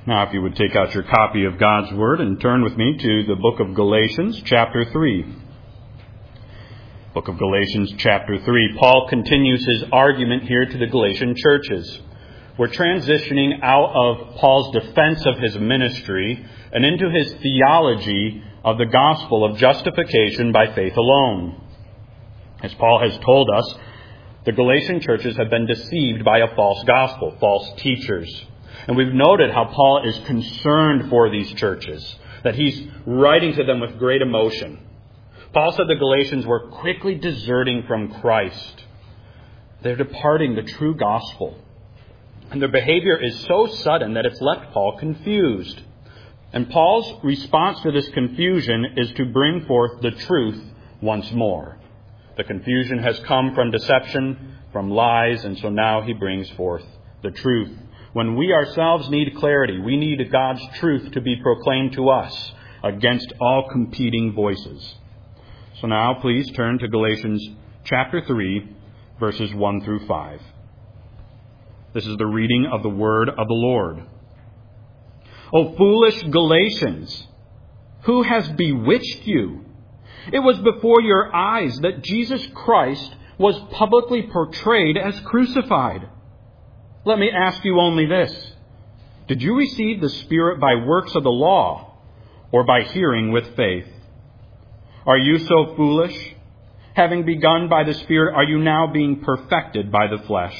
Now, if you would take out your copy of God's Word and turn with me to the book of Galatians, chapter 3. Book of Galatians, chapter 3. Paul continues his argument here to the Galatian churches. We're transitioning out of Paul's defense of his ministry and into his theology of the gospel of justification by faith alone. As Paul has told us, the Galatian churches have been deceived by a false gospel, false teachers. And we've noted how Paul is concerned for these churches, that he's writing to them with great emotion. Paul said the Galatians were quickly deserting from Christ. They're departing the true gospel. And their behavior is so sudden that it's left Paul confused. And Paul's response to this confusion is to bring forth the truth once more. The confusion has come from deception, from lies, and so now he brings forth the truth. When we ourselves need clarity, we need God's truth to be proclaimed to us against all competing voices. So now please turn to Galatians chapter 3, verses 1 through 5. This is the reading of the word of the Lord. O foolish Galatians, who has bewitched you? It was before your eyes that Jesus Christ was publicly portrayed as crucified. Let me ask you only this. Did you receive the Spirit by works of the law or by hearing with faith? Are you so foolish? Having begun by the Spirit, are you now being perfected by the flesh?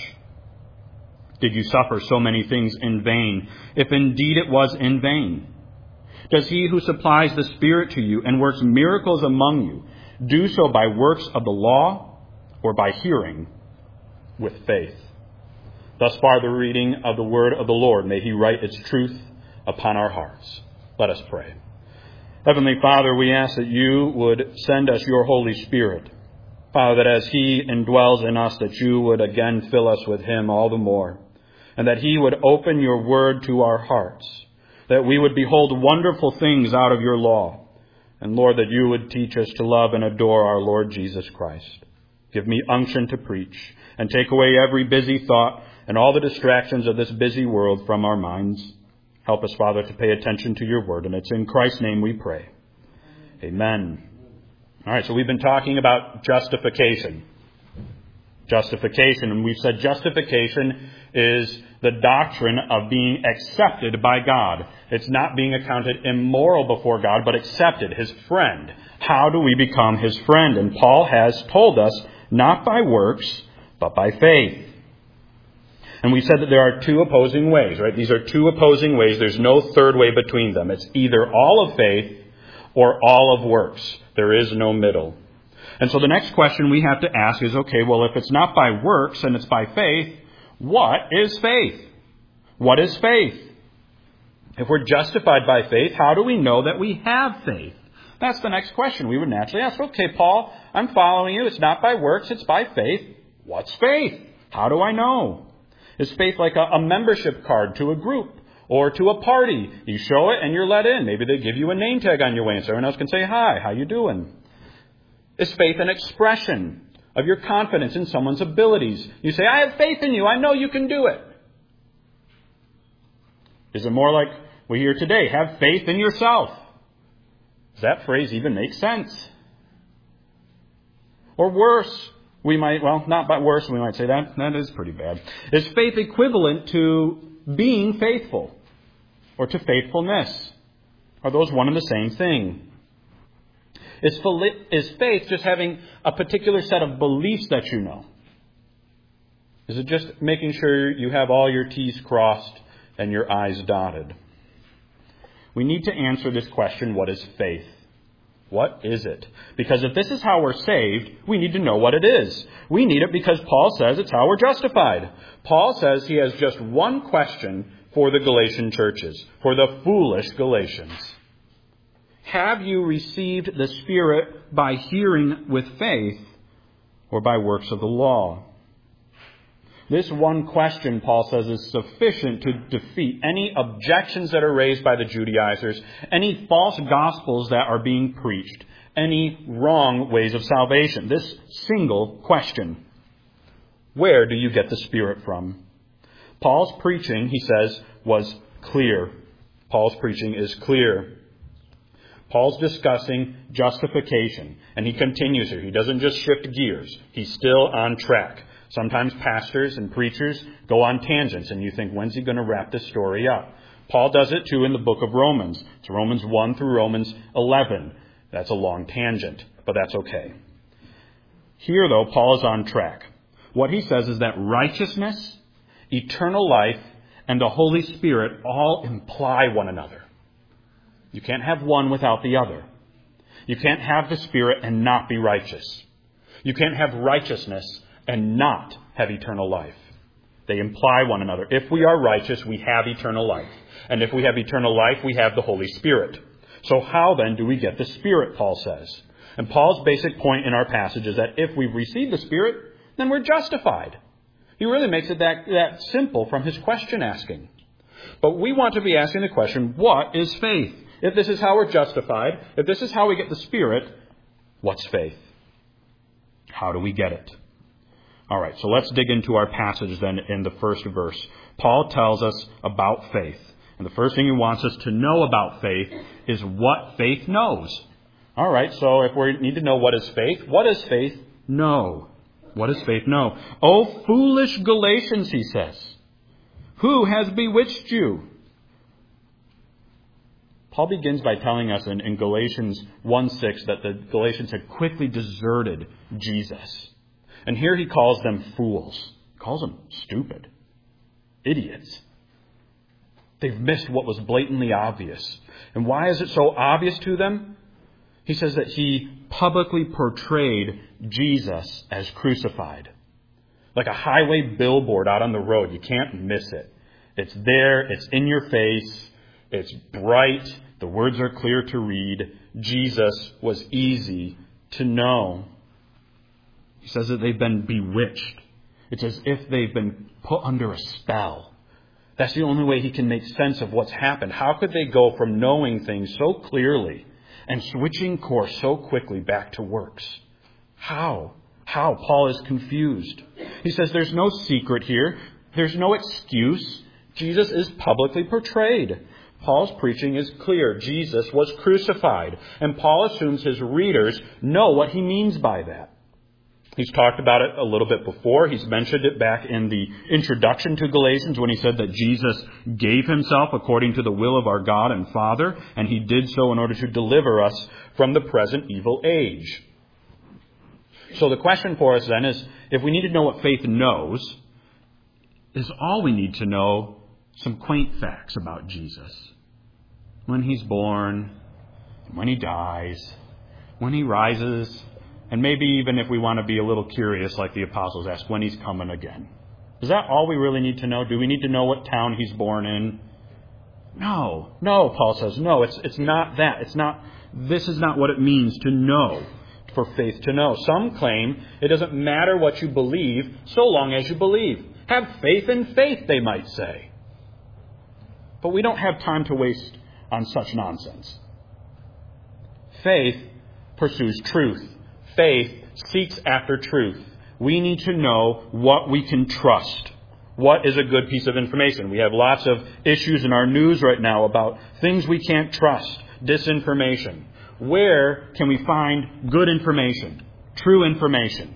Did you suffer so many things in vain, if indeed it was in vain? Does he who supplies the Spirit to you and works miracles among you do so by works of the law or by hearing with faith? Thus far the reading of the word of the Lord. May he write its truth upon our hearts. Let us pray. Heavenly Father, we ask that you would send us your Holy Spirit. Father, that as he indwells in us, that you would again fill us with him all the more. And that he would open your word to our hearts. That we would behold wonderful things out of your law. And Lord, that you would teach us to love and adore our Lord Jesus Christ. Give me unction to preach and take away every busy thought and all the distractions of this busy world from our minds. Help us, Father, to pay attention to your word. And it's in Christ's name we pray. Amen. All right, so we've been talking about justification. Justification. And we've said justification is the doctrine of being accepted by God. It's not being accounted immoral before God, but accepted, his friend. How do we become his friend? And Paul has told us, not by works, but by faith. And we said that there are two opposing ways, right? These are two opposing ways. There's no third way between them. It's either all of faith or all of works. There is no middle. And so the next question we have to ask is, okay, well, if it's not by works and it's by faith, what is faith? What is faith? If we're justified by faith, how do we know that we have faith? That's the next question we would naturally ask. Okay, Paul, I'm following you. It's not by works, it's by faith. What's faith? How do I know? Is faith like a membership card to a group or to a party? You show it and you're let in. Maybe they give you a name tag on your way and so everyone else can say, hi, how you doing? Is faith an expression of your confidence in someone's abilities? You say, I have faith in you. I know you can do it. Is it more like we hear today, have faith in yourself? Does that phrase even make sense? Or worse, we might say that is pretty bad. Is faith equivalent to being faithful or to faithfulness? Are those one and the same thing? Is faith just having a particular set of beliefs that you know? Is it just making sure you have all your T's crossed and your I's dotted? We need to answer this question, what is faith? What is it? Because if this is how we're saved, we need to know what it is. We need it because Paul says it's how we're justified. Paul says he has just one question for the Galatian churches, for the foolish Galatians. Have you received the Spirit by hearing with faith or by works of the law? This one question, Paul says, is sufficient to defeat any objections that are raised by the Judaizers, any false gospels that are being preached, any wrong ways of salvation. This single question. Where do you get the Spirit from? Paul's preaching, he says, was clear. Paul's preaching is clear. Paul's discussing justification, and he continues here. He doesn't just shift gears. He's still on track. Sometimes pastors and preachers go on tangents, and you think, when's he going to wrap this story up? Paul does it too in the book of Romans. It's Romans 1 through Romans 11. That's a long tangent, but that's okay. Here, though, Paul is on track. What he says is that righteousness, eternal life, and the Holy Spirit all imply one another. You can't have one without the other. You can't have the Spirit and not be righteous. You can't have righteousness and not have eternal life. They imply one another. If we are righteous, we have eternal life. And if we have eternal life, we have the Holy Spirit. So how then do we get the Spirit, Paul says? And Paul's basic point in our passage is that if we've received the Spirit, then we're justified. He really makes it that simple from his question asking. But we want to be asking the question, what is faith? If this is how we're justified, if this is how we get the Spirit, what's faith? How do we get it? All right, so let's dig into our passage then in the first verse. Paul tells us about faith. And the first thing he wants us to know about faith is what faith knows. All right, so if we need to know what is faith, what does faith know? What does faith know? Oh, foolish Galatians, he says. Who has bewitched you? Paul begins by telling us in Galatians 1:6 that the Galatians had quickly deserted Jesus. And here he calls them fools. He calls them stupid. Idiots. They've missed what was blatantly obvious. And why is it so obvious to them? He says that he publicly portrayed Jesus as crucified. Like a highway billboard out on the road. You can't miss it. It's there. It's in your face. It's bright. The words are clear to read. Jesus was easy to know. He says that they've been bewitched. It's as if they've been put under a spell. That's the only way he can make sense of what's happened. How could they go from knowing things so clearly and switching course so quickly back to works? How? Paul is confused. He says there's no secret here. There's no excuse. Jesus is publicly portrayed. Paul's preaching is clear. Jesus was crucified. And Paul assumes his readers know what he means by that. He's talked about it a little bit before. He's mentioned it back in the introduction to Galatians when he said that Jesus gave himself according to the will of our God and Father, and he did so in order to deliver us from the present evil age. So the question for us then is, if we need to know what faith knows, is all we need to know some quaint facts about Jesus. When he's born, when he dies, when he rises, and maybe even if we want to be a little curious, like the apostles ask, when he's coming again. Is that all we really need to know? Do we need to know what town he's born in? No, Paul says, no, it's not that. This is not what it means to know, for faith to know. Some claim it doesn't matter what you believe, so long as you believe. Have faith in faith, they might say. But we don't have time to waste on such nonsense. Faith pursues truth. Faith seeks after truth. We need to know what we can trust. What is a good piece of information? We have lots of issues in our news right now about things we can't trust, disinformation. Where can we find good information, true information?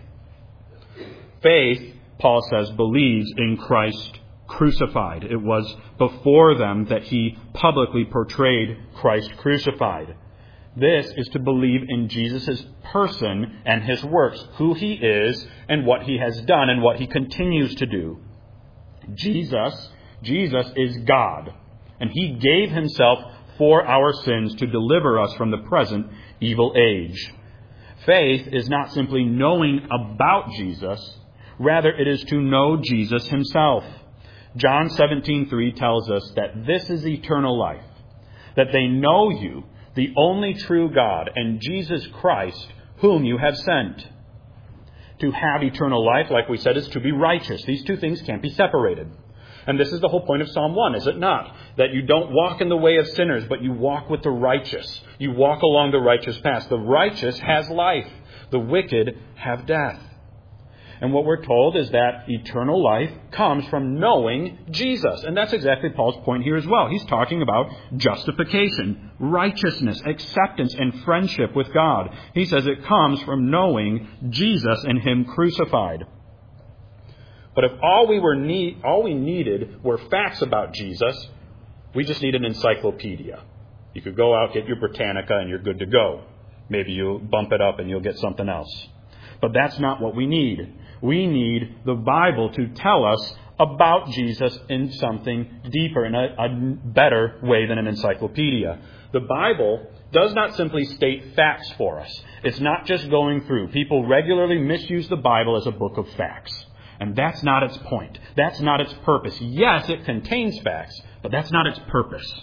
Faith, Paul says, believes in Christ crucified. It was before them that he publicly portrayed Christ crucified. This is to believe in Jesus' person and his works, who he is and what he has done and what he continues to do. Jesus is God, and he gave himself for our sins to deliver us from the present evil age. Faith is not simply knowing about Jesus, rather it is to know Jesus himself. John 17:3 tells us that this is eternal life, that they know you, the only true God, and Jesus Christ, whom you have sent. To have eternal life, like we said, is to be righteous. These two things can't be separated. And this is the whole point of Psalm 1, is it not? That you don't walk in the way of sinners, but you walk with the righteous. You walk along the righteous path. The righteous has life. The wicked have death. And what we're told is that eternal life comes from knowing Jesus. And that's exactly Paul's point here as well. He's talking about justification, righteousness, acceptance, and friendship with God. He says it comes from knowing Jesus and Him crucified. But if all we needed were facts about Jesus, we just need an encyclopedia. You could go out, get your Britannica, and you're good to go. Maybe you'll bump it up and you'll get something else. But that's not what we need. We need the Bible to tell us about Jesus in something deeper, in a better way than an encyclopedia. The Bible does not simply state facts for us. It's not just going through. People regularly misuse the Bible as a book of facts. And that's not its point. That's not its purpose. Yes, it contains facts, but that's not its purpose.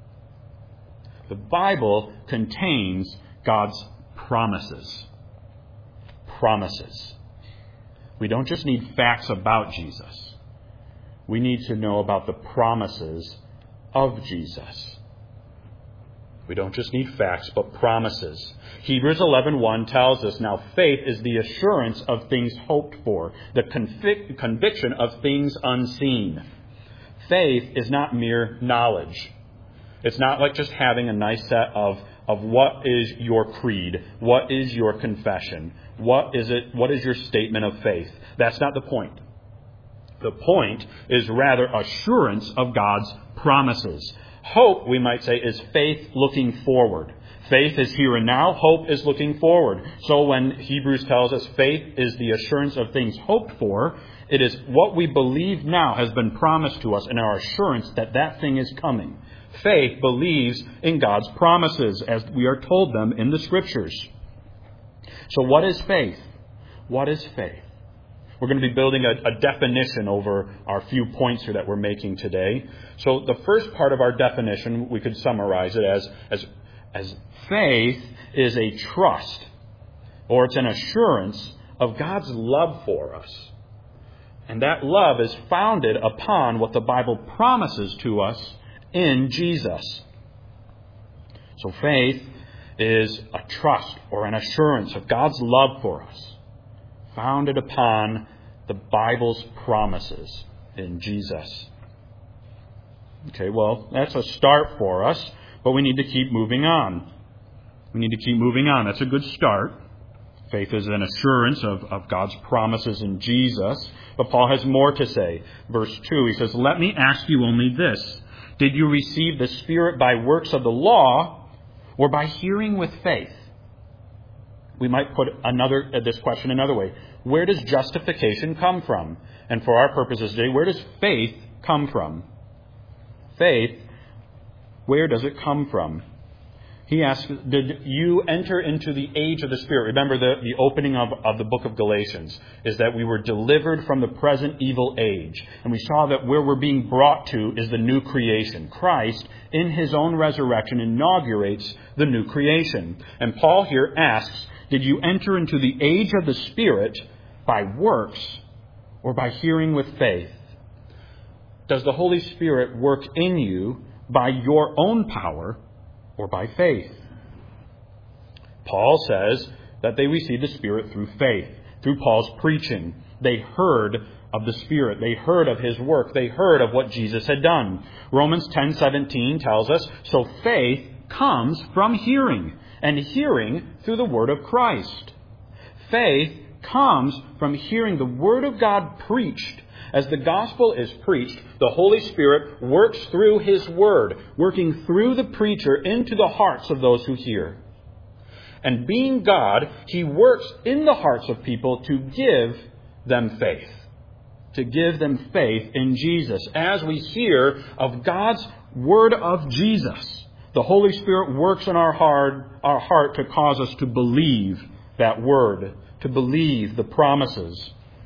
The Bible contains God's promises. Promises. We don't just need facts about Jesus. We need to know about the promises of Jesus. We don't just need facts, but promises. Hebrews 11:1 tells us, now faith is the assurance of things hoped for, the conviction of things unseen. Faith is not mere knowledge. It's not like just having a nice set of what is your creed, what is your confession, what is your statement of faith. That's not the point. The point is rather assurance of God's promises. Hope, we might say, is faith looking forward. Faith is here and now. Hope is looking forward. So when Hebrews tells us faith is the assurance of things hoped for, it is what we believe now has been promised to us and our assurance that that thing is coming. Faith believes in God's promises as we are told them in the Scriptures. So what is faith? What is faith? We're going to be building a definition over our few points here that we're making today. So the first part of our definition, we could summarize it as faith is a trust, or it's an assurance of God's love for us. And that love is founded upon what the Bible promises to us in Jesus. So faith is a trust or an assurance of God's love for us, founded upon the Bible's promises in Jesus. Okay, well, that's a start for us, but we need to keep moving on. We need to keep moving on. That's a good start. Faith is an assurance of God's promises in Jesus. But Paul has more to say. Verse 2, he says, let me ask you only this. Did you receive the Spirit by works of the law or by hearing with faith? We might put this question another way. Where does justification come from? And for our purposes today, where does faith come from? Faith, where does it come from? He asks, did you enter into the age of the Spirit? Remember the opening of the book of Galatians is that we were delivered from the present evil age. And we saw that where we're being brought to is the new creation. Christ, in His own resurrection, inaugurates the new creation. And Paul here asks, did you enter into the age of the Spirit by works or by hearing with faith? Does the Holy Spirit work in you by your own power or by faith? Paul says that they received the Spirit through faith, through Paul's preaching. They heard of the Spirit. They heard of His work. They heard of what Jesus had done. Romans 10:17 tells us, so faith comes from hearing, and hearing through the word of Christ. Faith comes from hearing the Word of God preached. As the gospel is preached, the Holy Spirit works through His Word, working through the preacher into the hearts of those who hear. And being God, He works in the hearts of people to give them faith. To give them faith in Jesus. As we hear of God's Word of Jesus, the Holy Spirit works in our heart to cause us to believe that Word, to believe the promises.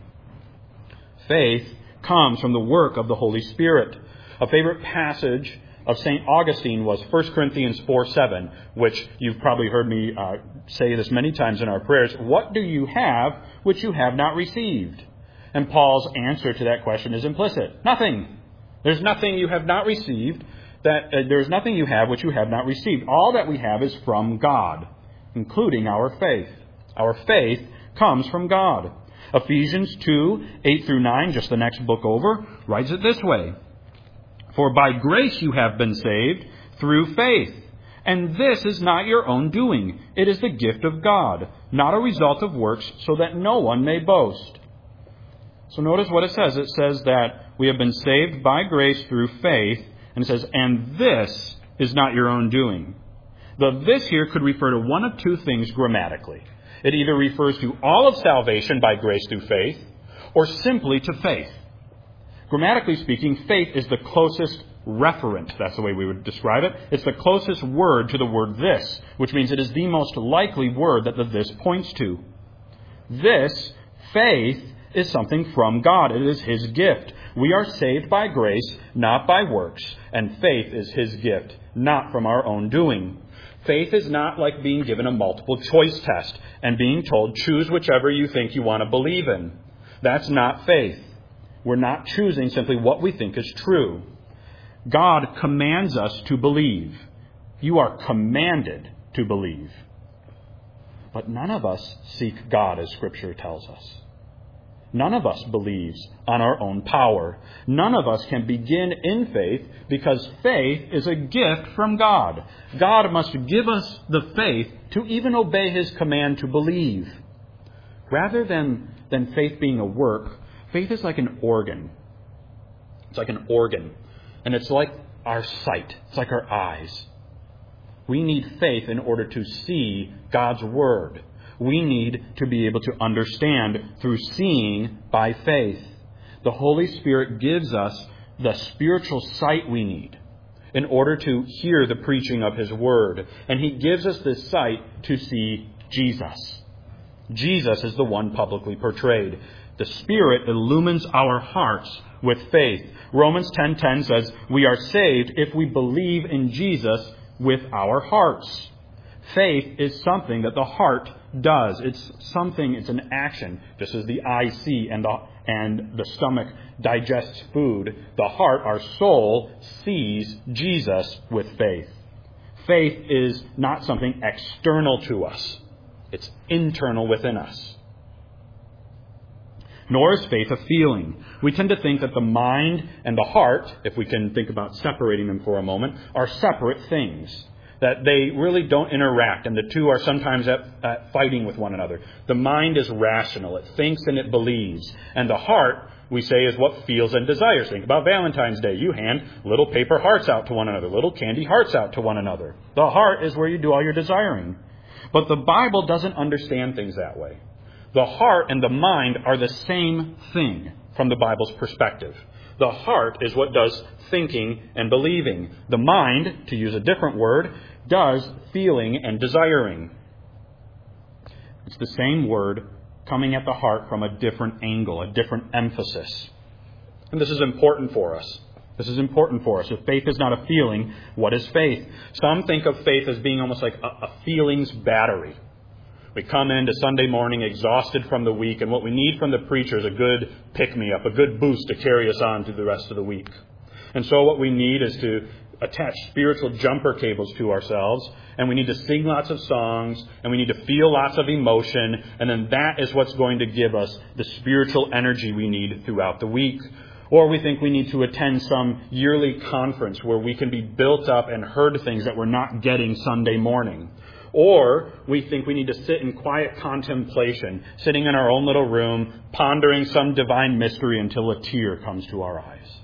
Faith comes from the work of the Holy Spirit. A favorite passage of St. Augustine was 1 Corinthians 4:7, which you've probably heard me say this many times in our prayers. What do you have which you have not received? And Paul's answer to that question is implicit. Nothing. There's nothing you have not received. There's nothing you have which you have not received. All that we have is from God, including our faith. Our faith comes from God. Ephesians 2, 8 through 9, just the next book over, writes it this way. For by grace you have been saved through faith. And this is not your own doing. It is the gift of God, not a result of works, so that no one may boast. So notice what it says. It says that we have been saved by grace through faith. And it says, and this is not your own doing. The this here could refer to one of two things grammatically. It either refers to all of salvation by grace through faith, or simply to faith. Grammatically speaking, faith is the closest referent. That's the way we would describe it. It's the closest word to the word this, which means it is the most likely word that the this points to. This, faith, is something from God. It is His gift. We are saved by grace, not by works, and faith is His gift, not from our own doing. Faith is not like being given a multiple choice test and being told, choose whichever you think you want to believe in. That's not faith. We're not choosing simply what we think is true. God commands us to believe. You are commanded to believe. But none of us seek God, as Scripture tells us. None of us believes on our own power. None of us can begin in faith because faith is a gift from God. God must give us the faith to even obey His command to believe. Rather than faith being a work, faith is like an organ. It's like an organ. And it's like our sight. It's like our eyes. We need faith in order to see God's Word. We need to be able to understand through seeing by faith. The Holy Spirit gives us the spiritual sight we need in order to hear the preaching of His Word. And He gives us this sight to see Jesus. Jesus is the one publicly portrayed. The Spirit illumines our hearts with faith. Romans 10:10 says, we are saved if we believe in Jesus with our hearts. Faith is something that the heart does. It's an action. Just as the eye see and the stomach digests food, the heart, our soul, sees Jesus with faith. Faith is not something external to us. It's internal within us. Nor is faith a feeling. We tend to think that the mind and the heart, if we can think about separating them for a moment, are separate things. That they really don't interact, and the two are sometimes at fighting with one another. The mind is rational. It thinks and it believes. And the heart, we say, is what feels and desires. Think about Valentine's Day. You hand little paper hearts out to one another, little candy hearts out to one another. The heart is where you do all your desiring. But the Bible doesn't understand things that way. The heart and the mind are the same thing from the Bible's perspective. The heart is what does thinking and believing. The mind, to use a different word, does feeling and desiring. It's the same word coming at the heart from a different angle, a different emphasis. And this is important for us. This is important for us. If faith is not a feeling, what is faith? Some think of faith as being almost like a feelings battery. We come into Sunday morning exhausted from the week, and what we need from the preacher is a good pick-me-up, a good boost to carry us on through the rest of the week. And so what we need is to attach spiritual jumper cables to ourselves, and we need to sing lots of songs, and we need to feel lots of emotion, and then that is what's going to give us the spiritual energy we need throughout the week. Or we think we need to attend some yearly conference where we can be built up and heard things that we're not getting Sunday morning. Or we think we need to sit in quiet contemplation, sitting in our own little room, pondering some divine mystery until a tear comes to our eyes.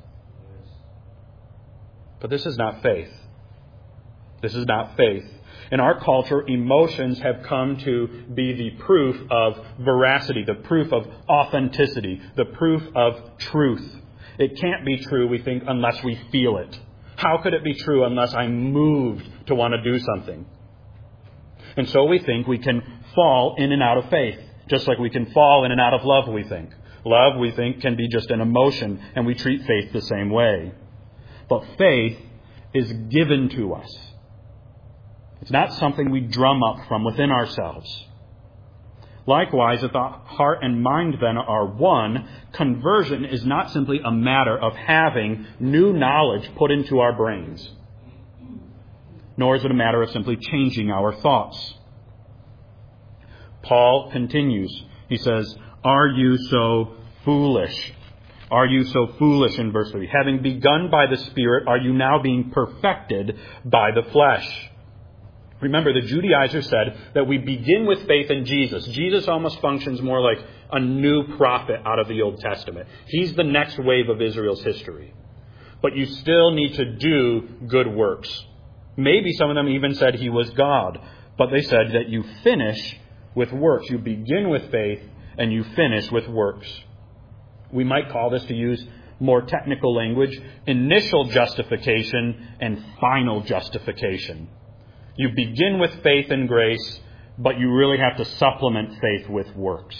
But this is not faith. This is not faith. In our culture, emotions have come to be the proof of veracity, the proof of authenticity, the proof of truth. It can't be true, we think, unless we feel it. How could it be true unless I'm moved to want to do something? And so we think we can fall in and out of faith, just like we can fall in and out of love, we think. Love, we think, can be just an emotion, and we treat faith the same way. But faith is given to us. It's not something we drum up from within ourselves. Likewise, if the heart and mind then are one, conversion is not simply a matter of having new knowledge put into our brains. Nor is it a matter of simply changing our thoughts. Paul continues. He says, Are you so foolish? Are you so foolish in verse 3? Having begun by the Spirit, are you now being perfected by the flesh? Remember, the Judaizers said that we begin with faith in Jesus. Jesus almost functions more like a new prophet out of the Old Testament. He's the next wave of Israel's history. But you still need to do good works. Maybe some of them even said he was God. But they said that you finish with works. You begin with faith and you finish with works. We might call this, to use more technical language, initial justification and final justification. You begin with faith and grace, but you really have to supplement faith with works.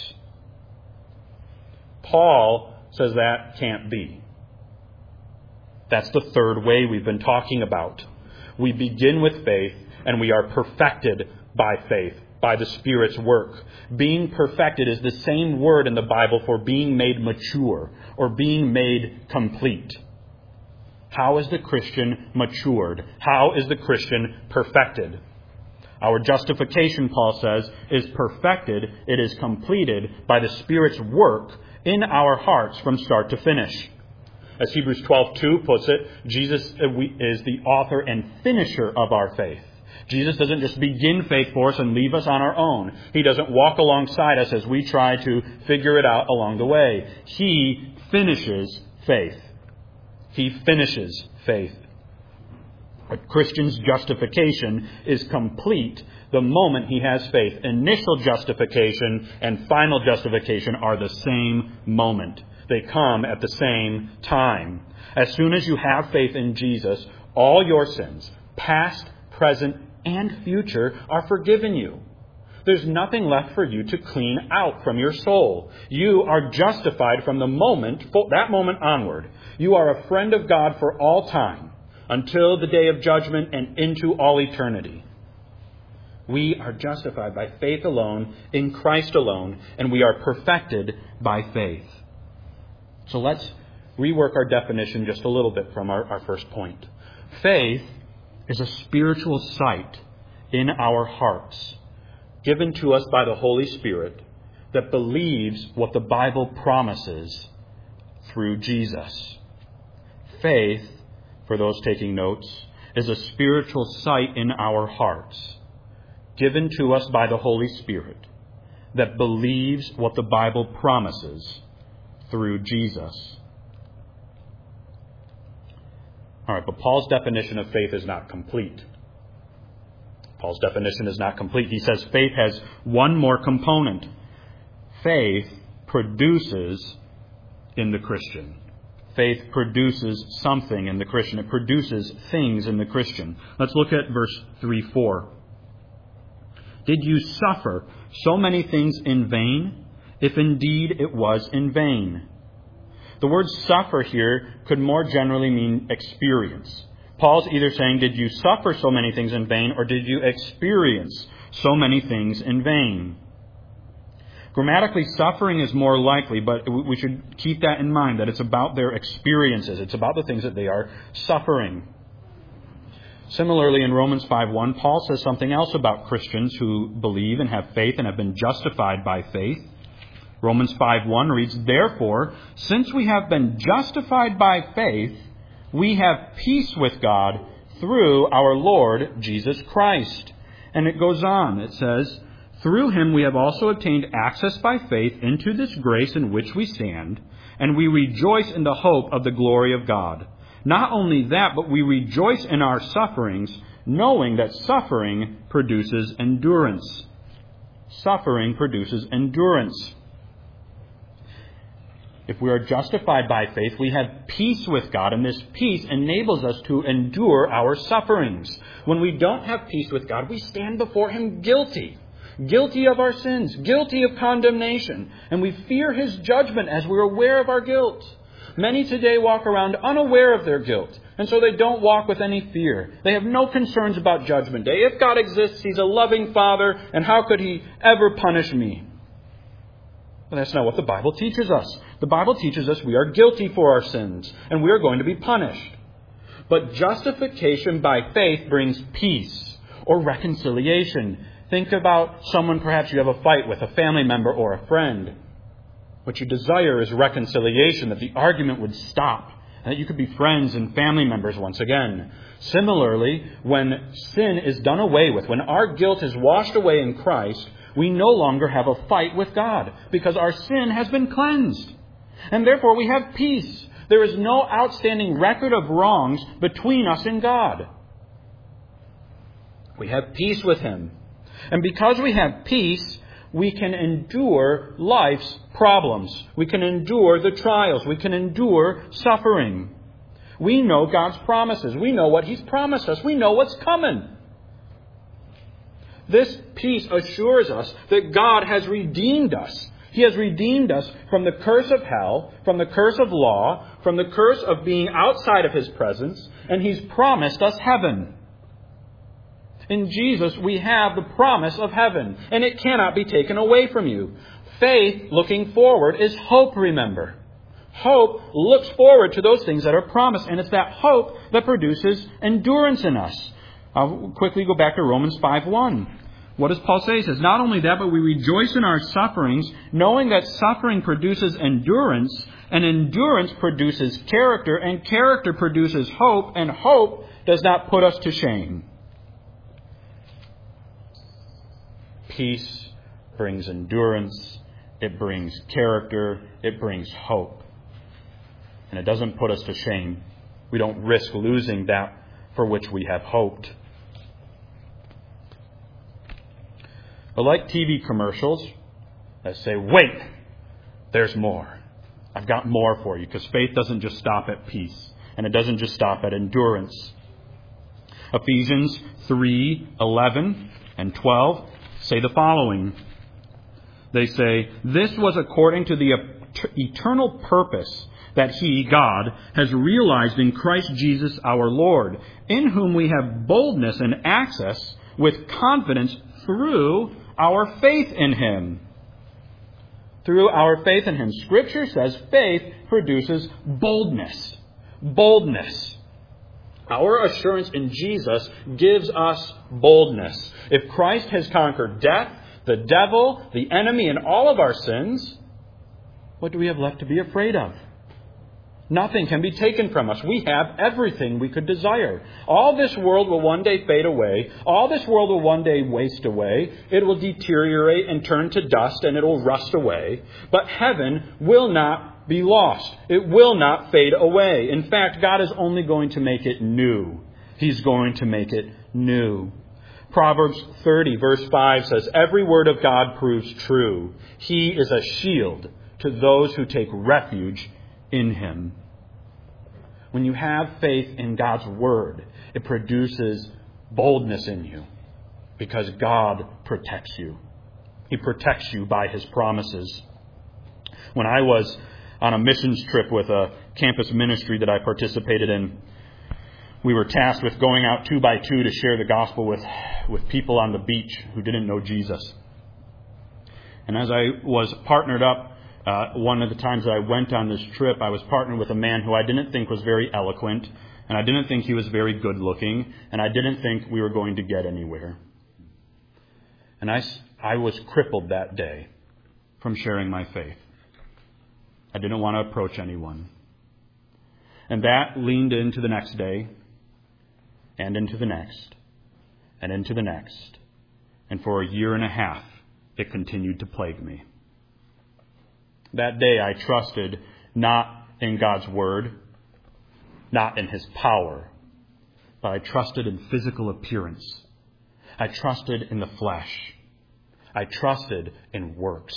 Paul says that can't be. That's the third way we've been talking about. We begin with faith and we are perfected by faith, by the Spirit's work. Being perfected is the same word in the Bible for being made mature or being made complete. How is the Christian matured? How is the Christian perfected? Our justification, Paul says, is perfected. It is completed by the Spirit's work in our hearts from start to finish. As Hebrews 12:2 puts it, Jesus is the author and finisher of our faith. Jesus doesn't just begin faith for us and leave us on our own. He doesn't walk alongside us as we try to figure it out along the way. He finishes faith. He finishes faith. A Christian's justification is complete the moment he has faith. Initial justification and final justification are the same moment. They come at the same time. As soon as you have faith in Jesus, all your sins, past, present, and future, are forgiven you. There's nothing left for you to clean out from your soul. You are justified from that moment onward. You are a friend of God for all time, until the day of judgment and into all eternity. We are justified by faith alone, in Christ alone, and we are perfected by faith. So let's rework our definition just a little bit from our first point. Faith is a spiritual sight in our hearts, given to us by the Holy Spirit, that believes what the Bible promises through Jesus. Faith, for those taking notes, is a spiritual sight in our hearts, given to us by the Holy Spirit, that believes what the Bible promises through Jesus. All right, but Paul's definition of faith is not complete. Paul's definition is not complete. He says faith has one more component. Faith produces in the Christian. Faith produces something in the Christian. It produces things in the Christian. Let's look at verse 3-4. Did you suffer so many things in vain, if indeed it was in vain? The word suffer here could more generally mean experience. Paul's either saying, did you suffer so many things in vain, or did you experience so many things in vain? Grammatically, suffering is more likely, but we should keep that in mind, that it's about their experiences. It's about the things that they are suffering. Similarly, in Romans 5:1, Paul says something else about Christians who believe and have faith and have been justified by faith. Romans 5:1 reads, therefore, since we have been justified by faith, we have peace with God through our Lord Jesus Christ. And it goes on. It says, through him we have also obtained access by faith into this grace in which we stand, and we rejoice in the hope of the glory of God. Not only that, but we rejoice in our sufferings, knowing that suffering produces endurance. Suffering produces endurance. If we are justified by faith, we have peace with God, and this peace enables us to endure our sufferings. When we don't have peace with God, we stand before him guilty of our sins, guilty of condemnation, and we fear his judgment as we're aware of our guilt. Many today walk around unaware of their guilt, and so they don't walk with any fear. They have no concerns about Judgment Day. If God exists, he's a loving Father, and how could he ever punish me? But that's not what the Bible teaches us. The Bible teaches us we are guilty for our sins, and we are going to be punished. But justification by faith brings peace or reconciliation. Think about someone perhaps you have a fight with, a family member or a friend. What you desire is reconciliation, that the argument would stop, and that you could be friends and family members once again. Similarly, when sin is done away with, when our guilt is washed away in Christ, we no longer have a fight with God, because our sin has been cleansed. And therefore we have peace. There is no outstanding record of wrongs between us and God. We have peace with Him. And because we have peace, we can endure life's problems. We can endure the trials. We can endure suffering. We know God's promises. We know what He's promised us. We know what's coming. This peace assures us that God has redeemed us. He has redeemed us from the curse of hell, from the curse of law, from the curse of being outside of His presence, and He's promised us heaven. In Jesus, we have the promise of heaven, and it cannot be taken away from you. Faith, looking forward, is hope, remember. Hope looks forward to those things that are promised, and it's that hope that produces endurance in us. I'll quickly go back to Romans 5:1. What does Paul say? He says, not only that, but we rejoice in our sufferings, knowing that suffering produces endurance, and endurance produces character, and character produces hope, and hope does not put us to shame. Peace brings endurance, it brings character, it brings hope. And it doesn't put us to shame. We don't risk losing that for which we have hoped. But like TV commercials that say, wait, there's more. I've got more for you, because faith doesn't just stop at peace, and it doesn't just stop at endurance. Ephesians 3:11 and 12 say the following. They say, this was according to the eternal purpose that He, God, has realized in Christ Jesus our Lord, in whom we have boldness and access with confidence through our faith in Him. Through our faith in Him. Scripture says faith produces boldness. Boldness. Our assurance in Jesus gives us boldness. If Christ has conquered death, the devil, the enemy, and all of our sins, what do we have left to be afraid of? Nothing can be taken from us. We have everything we could desire. All this world will one day fade away. All this world will one day waste away. It will deteriorate and turn to dust, and it will rust away. But heaven will not be lost. It will not fade away. In fact, God is only going to make it new. He's going to make it new. Proverbs 30, verse 5 says, every word of God proves true. He is a shield to those who take refuge in Him. When you have faith in God's Word, it produces boldness in you, because God protects you. He protects you by His promises. When I was on a missions trip with a campus ministry that I participated in, we were tasked with going out 2 by 2 to share the gospel with people on the beach who didn't know Jesus. And as I was partnered up, one of the times that I went on this trip, I was partnered with a man who I didn't think was very eloquent, and I didn't think he was very good looking, and I didn't think we were going to get anywhere. And I was crippled that day from sharing my faith. I didn't want to approach anyone. And that leaned into the next day, and into the next, and into the next. And for 1.5 years, it continued to plague me. That day I trusted not in God's Word, not in His power, but I trusted in physical appearance. I trusted in the flesh. I trusted in works.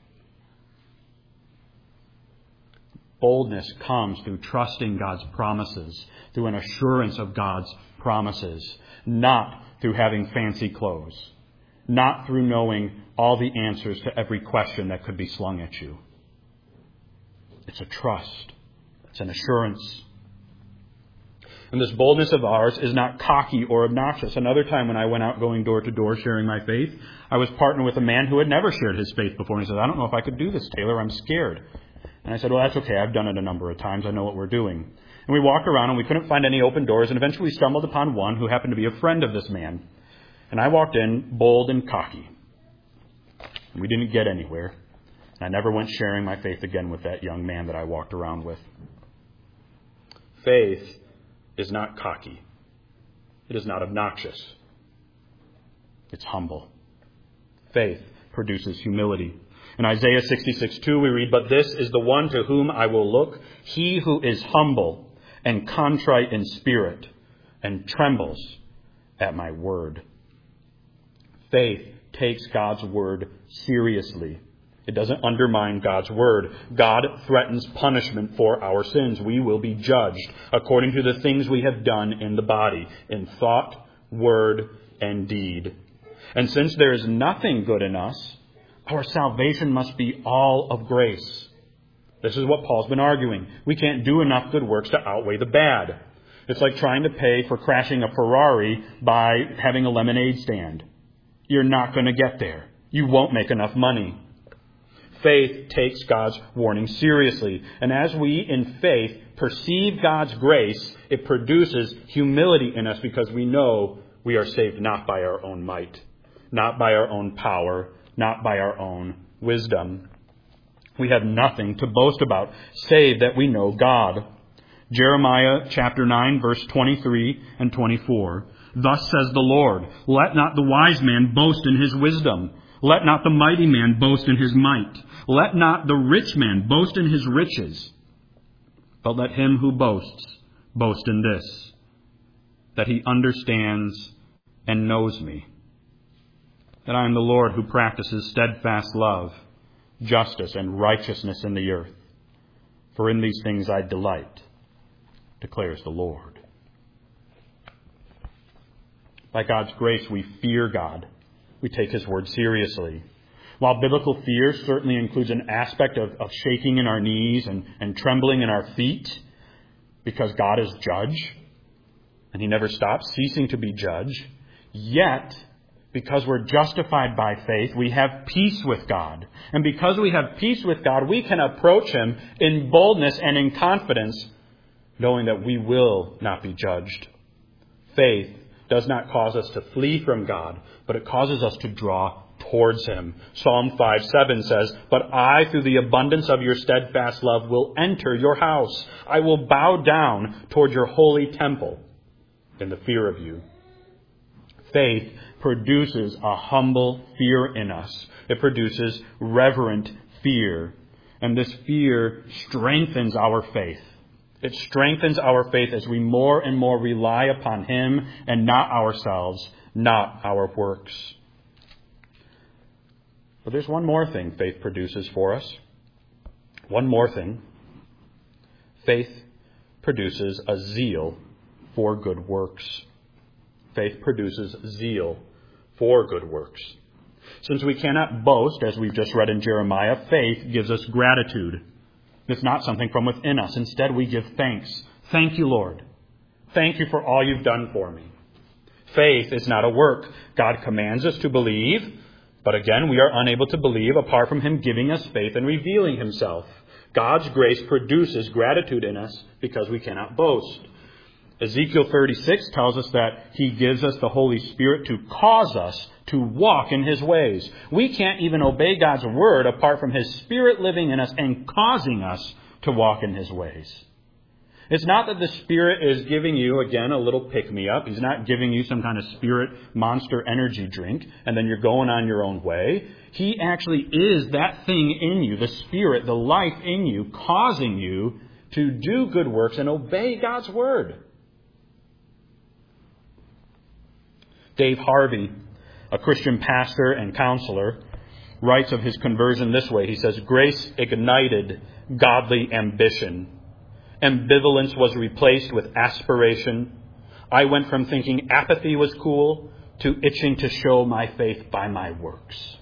Boldness comes through trusting God's promises, through an assurance of God's promises, not through having fancy clothes, not through knowing all the answers to every question that could be slung at you. It's a trust. It's an assurance. And this boldness of ours is not cocky or obnoxious. Another time when I went out going door to door sharing my faith, I was partnered with a man who had never shared his faith before. And he said, I don't know if I could do this, Taylor. I'm scared. And I said, well, that's okay. I've done it a number of times. I know what we're doing. And we walked around and we couldn't find any open doors. And eventually we stumbled upon one who happened to be a friend of this man. And I walked in bold and cocky. And we didn't get anywhere. And I never went sharing my faith again with that young man that I walked around with. Faith is not cocky. It is not obnoxious. It's humble. Faith produces humility. In Isaiah 66:2 we read, "But this is the one to whom I will look, he who is humble and contrite in spirit and trembles at my word." Faith takes God's word seriously. It doesn't undermine God's word. God threatens punishment for our sins. We will be judged according to the things we have done in the body, in thought, word, and deed. And since there is nothing good in us, our salvation must be all of grace. This is what Paul's been arguing. We can't do enough good works to outweigh the bad. It's like trying to pay for crashing a Ferrari by having a lemonade stand. You're not going to get there. You won't make enough money. Faith takes God's warning seriously. And as we, in faith, perceive God's grace, it produces humility in us because we know we are saved not by our own might, not by our own power, not by our own wisdom. We have nothing to boast about, save that we know God. Jeremiah chapter 9, verse 23 and 24. "Thus says the Lord, let not the wise man boast in his wisdom. Let not the mighty man boast in his might. Let not the rich man boast in his riches. But let him who boasts boast in this, that he understands and knows me, that I am the Lord who practices steadfast love, justice, and righteousness in the earth. For in these things I delight, declares the Lord." By God's grace, we fear God. We take His word seriously. While biblical fear certainly includes an aspect of shaking in our knees and trembling in our feet, because God is judge, and He never stops ceasing to be judge, yet, because we're justified by faith, we have peace with God. And because we have peace with God, we can approach Him in boldness and in confidence, knowing that we will not be judged. Faith does not cause us to flee from God, but it causes us to draw towards Him. Psalm 5:7 says, "But I, through the abundance of your steadfast love, will enter your house. I will bow down toward your holy temple in the fear of you." Faith produces a humble fear in us. It produces reverent fear. And this fear strengthens our faith. It strengthens our faith as we more and more rely upon Him and not ourselves, not our works. But there's one more thing faith produces for us. One more thing. Faith produces a zeal for good works. Faith produces zeal for good works. Since we cannot boast, as we've just read in Jeremiah, faith gives us gratitude. It's not something from within us. Instead, we give thanks. Thank you, Lord. Thank you for all you've done for me. Faith is not a work. God commands us to believe, but again, we are unable to believe apart from Him giving us faith and revealing Himself. God's grace produces gratitude in us because we cannot boast. Ezekiel 36 tells us that He gives us the Holy Spirit to cause us to walk in His ways. We can't even obey God's word apart from His Spirit living in us and causing us to walk in His ways. It's not that the Spirit is giving you, again, a little pick-me-up. He's not giving you some kind of Spirit monster energy drink and then you're going on your own way. He actually is that thing in you, the Spirit, the life in you, causing you to do good works and obey God's word. Dave Harvey, a Christian pastor and counselor, writes of his conversion this way. He says, "Grace ignited godly ambition. Ambivalence was replaced with aspiration. I went from thinking apathy was cool to itching to show my faith by my works."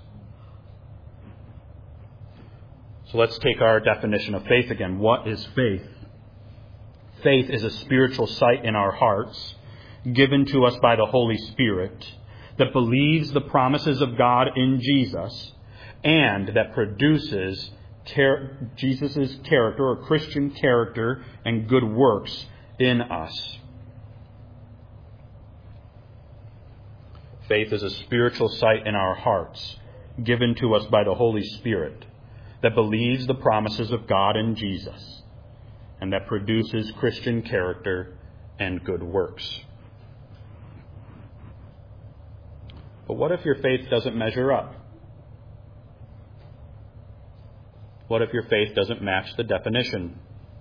So let's take our definition of faith again. What is faith? Faith is a spiritual sight in our hearts, given to us by the Holy Spirit, that believes the promises of God in Jesus and that produces Jesus' character or Christian character and good works in us. Faith is a spiritual sight in our hearts, given to us by the Holy Spirit, that believes the promises of God in Jesus and that produces Christian character and good works. But what if your faith doesn't measure up? What if your faith doesn't match the definition?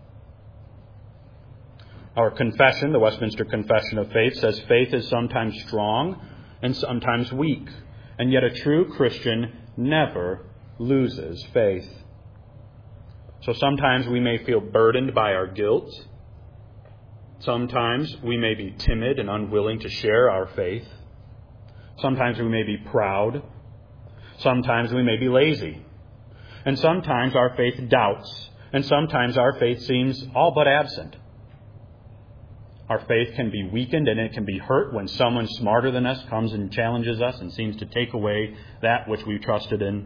Our confession, the Westminster Confession of Faith, says faith is sometimes strong and sometimes weak, and yet a true Christian never loses faith. So sometimes we may feel burdened by our guilt. Sometimes we may be timid and unwilling to share our faith. Sometimes we may be proud. Sometimes we may be lazy. And sometimes our faith doubts. And sometimes our faith seems all but absent. Our faith can be weakened and it can be hurt when someone smarter than us comes and challenges us and seems to take away that which we trusted in.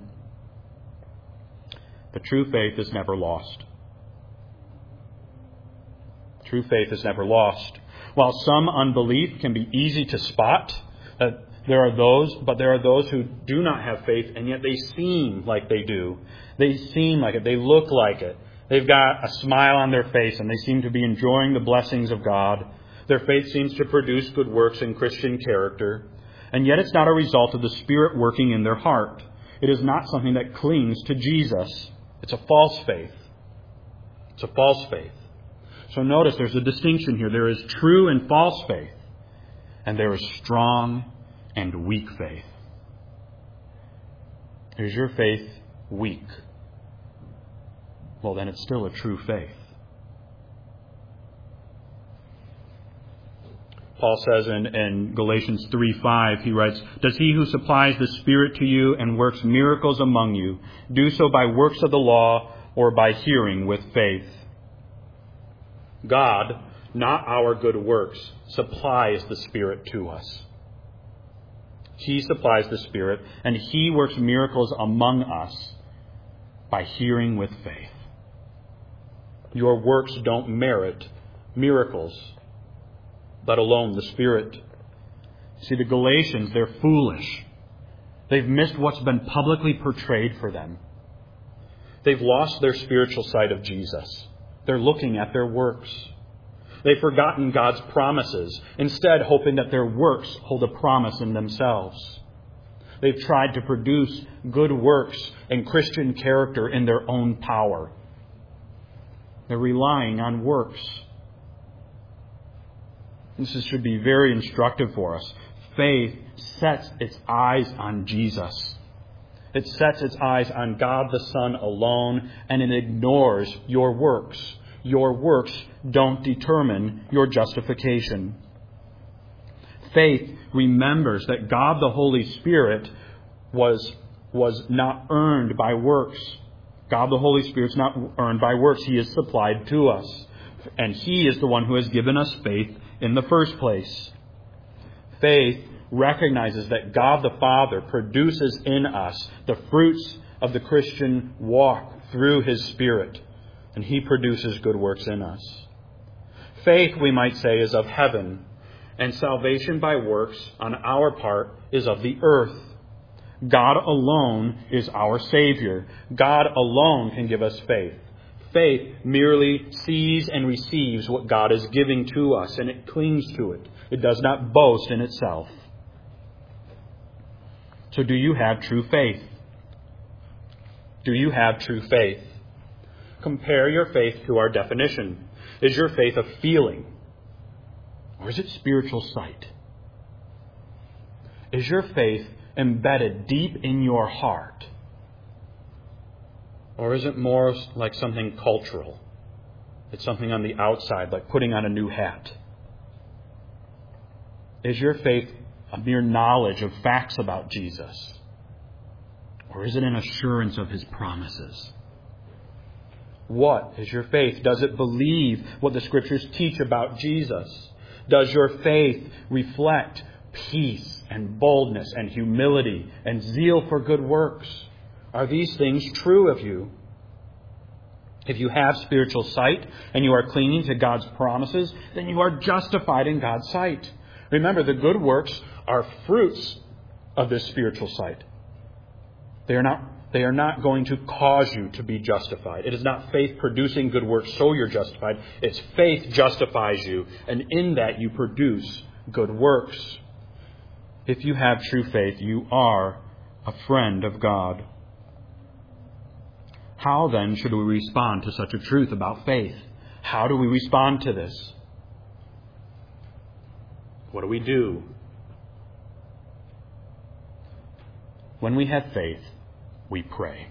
But true faith is never lost. True faith is never lost. While some unbelief can be easy to spot, there are those who do not have faith, and yet they seem like they do. They seem like it. They look like it. They've got a smile on their face, and they seem to be enjoying the blessings of God. Their faith seems to produce good works and Christian character, and yet it's not a result of the Spirit working in their heart. It is not something that clings to Jesus. It's a false faith. It's a false faith. So notice there's a distinction here. There is true and false faith, and there is strong and weak faith. Is your faith weak? Well, then it's still a true faith. Paul says in Galatians 3:5, he writes, "Does he who supplies the Spirit to you and works miracles among you do so by works of the law or by hearing with faith?" God, not our good works, supplies the Spirit to us. He supplies the Spirit, and He works miracles among us by hearing with faith. Your works don't merit miracles, but alone the Spirit. See, the Galatians, they're foolish. They've missed what's been publicly portrayed for them. They've lost their spiritual sight of Jesus. They're looking at their works. They've forgotten God's promises, instead hoping that their works hold a promise in themselves. They've tried to produce good works and Christian character in their own power. They're relying on works. This should be very instructive for us. Faith sets its eyes on Jesus. It sets its eyes on God the Son alone, and it ignores your works. Your works don't determine your justification. Faith remembers that God the Holy Spirit was not earned by works. God the Holy Spirit's not earned by works. He is supplied to us. And He is the one who has given us faith in the first place. Faith recognizes that God the Father produces in us the fruits of the Christian walk through His Spirit, and He produces good works in us. Faith, we might say, is of heaven, and salvation by works on our part is of the earth. God alone is our Savior. God alone can give us faith. Faith merely sees and receives what God is giving to us, and it clings to it. It does not boast in itself. So do you have true faith? Do you have true faith? Compare your faith to our definition. Is your faith a feeling? Or is it spiritual sight? Is your faith embedded deep in your heart? Or is it more like something cultural? It's something on the outside, like putting on a new hat. Is your faith a mere knowledge of facts about Jesus? Or is it an assurance of His promises? What is your faith? Does it believe what the Scriptures teach about Jesus? Does your faith reflect peace and boldness and humility and zeal for good works? Are these things true of you? If you have spiritual sight and you are clinging to God's promises, then you are justified in God's sight. Remember, the good works are fruits of this spiritual sight. They are not They are not going to cause you to be justified. It is not faith producing good works so you're justified. It's faith justifies you, and in that you produce good works. If you have true faith, you are a friend of God. How then should we respond to such a truth about faith? How do we respond to this? What do we do? When we have faith, we pray.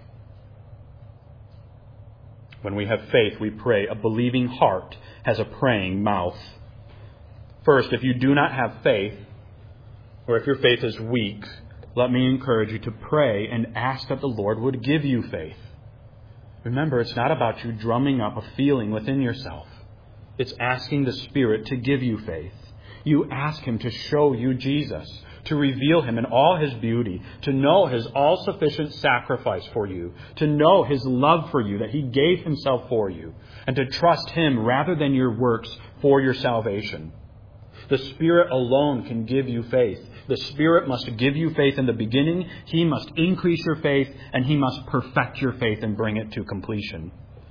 When we have faith, we pray. A believing heart has a praying mouth. First, if you do not have faith, or if your faith is weak, let me encourage you to pray and ask that the Lord would give you faith. Remember, it's not about you drumming up a feeling within yourself. It's asking the Spirit to give you faith. You ask Him to show you Jesus, to reveal Him in all His beauty, to know His all-sufficient sacrifice for you, to know His love for you, that He gave Himself for you, and to trust Him rather than your works for your salvation. The Spirit alone can give you faith. The Spirit must give you faith in the beginning. He must increase your faith, and He must perfect your faith and bring it to completion.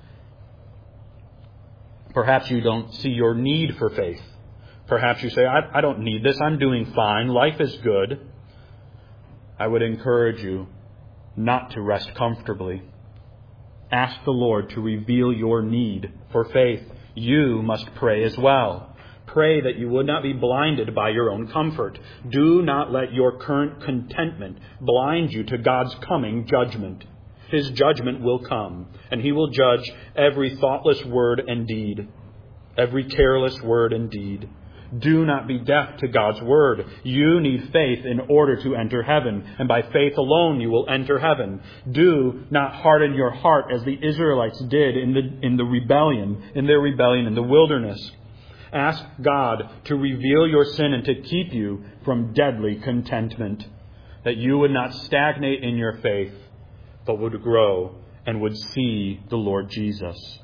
Perhaps you don't see your need for faith. Perhaps you say, I don't need this. I'm doing fine. Life is good. I would encourage you not to rest comfortably. Ask the Lord to reveal your need for faith. You must pray as well. Pray that you would not be blinded by your own comfort. Do not let your current contentment blind you to God's coming judgment. His judgment will come, and He will judge every thoughtless word and deed, every careless word and deed. Do not be deaf to God's word. You need faith in order to enter heaven, and by faith alone you will enter heaven. Do not harden your heart as the Israelites did in their rebellion in the wilderness. Ask God to reveal your sin and to keep you from deadly contentment, that you would not stagnate in your faith, but would grow and would see the Lord Jesus.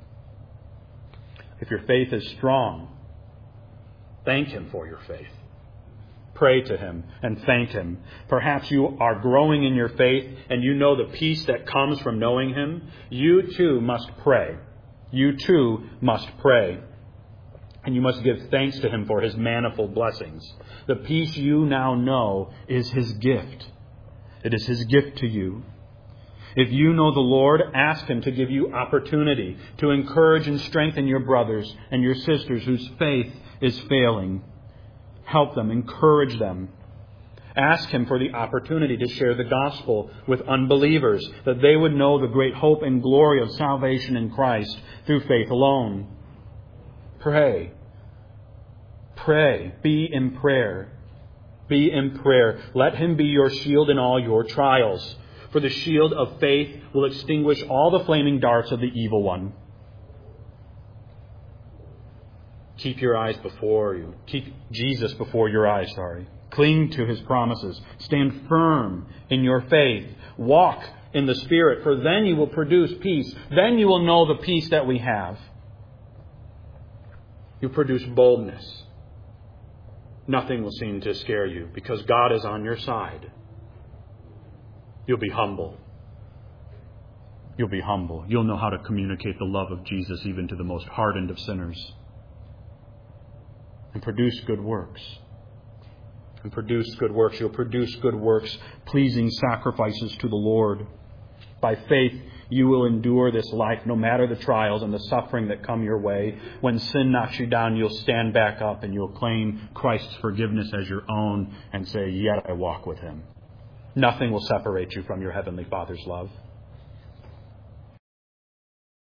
If your faith is strong, thank Him for your faith. Pray to Him and thank Him. Perhaps you are growing in your faith and you know the peace that comes from knowing Him. You too must pray. You too must pray. And you must give thanks to Him for His manifold blessings. The peace you now know is His gift. It is His gift to you. If you know the Lord, ask Him to give you opportunity to encourage and strengthen your brothers and your sisters whose faith is failing. Help them, encourage them. Ask Him for the opportunity to share the gospel with unbelievers, that they would know the great hope and glory of salvation in Christ through faith alone. Pray. Pray. Be in prayer. Be in prayer. Let Him be your shield in all your trials. For the shield of faith will extinguish all the flaming darts of the evil one. Keep your eyes before you. Keep Jesus before your eyes, Cling to His promises. Stand firm in your faith. Walk in the Spirit, for then you will produce peace. Then you will know the peace that we have. You produce boldness. Nothing will seem to scare you because God is on your side. You'll be humble. You'll be humble. You'll know how to communicate the love of Jesus even to the most hardened of sinners. And produce good works. And produce good works. You'll produce good works, pleasing sacrifices to the Lord. By faith, you will endure this life no matter the trials and the suffering that come your way. When sin knocks you down, you'll stand back up and you'll claim Christ's forgiveness as your own and say, yet I walk with Him. Nothing will separate you from your Heavenly Father's love.